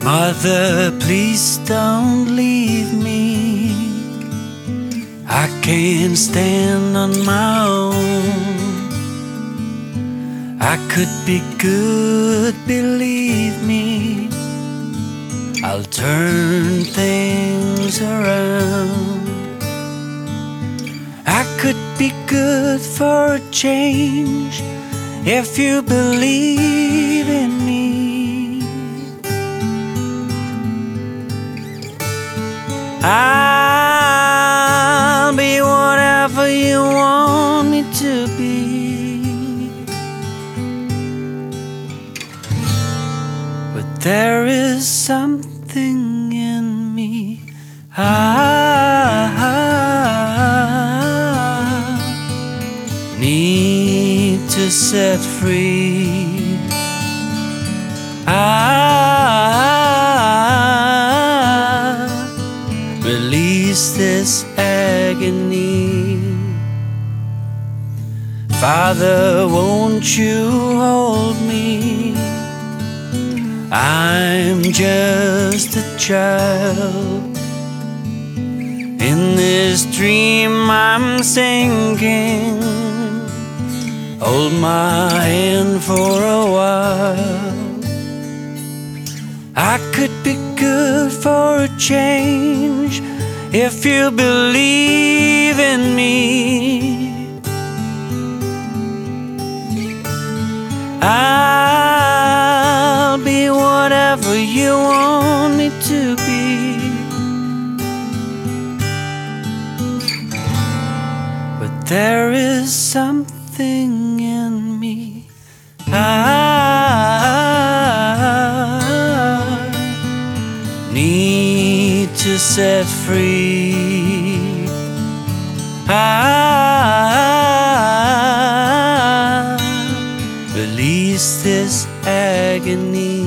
Mother, please don't leave me. I can't stand on my own. I could be good, believe me. I'll turn things around. I could be good for a change if you believe in me. I'll be whatever you want me to be. But there is something in me I need to set free. Release this agony. Father, won't you hold me? I'm just a child. In this dream I'm sinking. Hold my hand for a while. I could be good for a change if you believe in me. I'll be whatever you want me to be. But there is something in me I need to set free. Release this agony.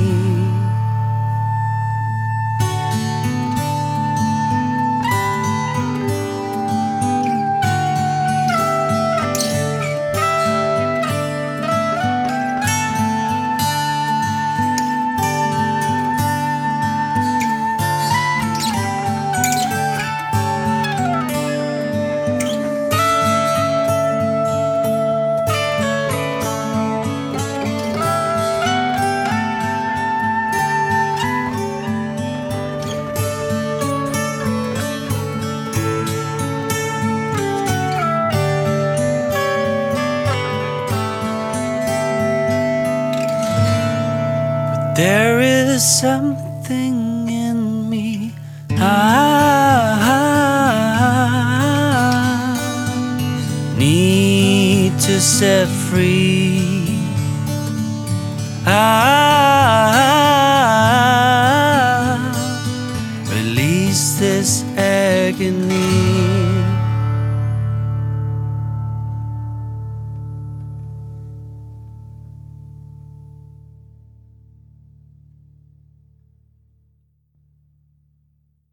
There is something in me I need to set free. Release this agony.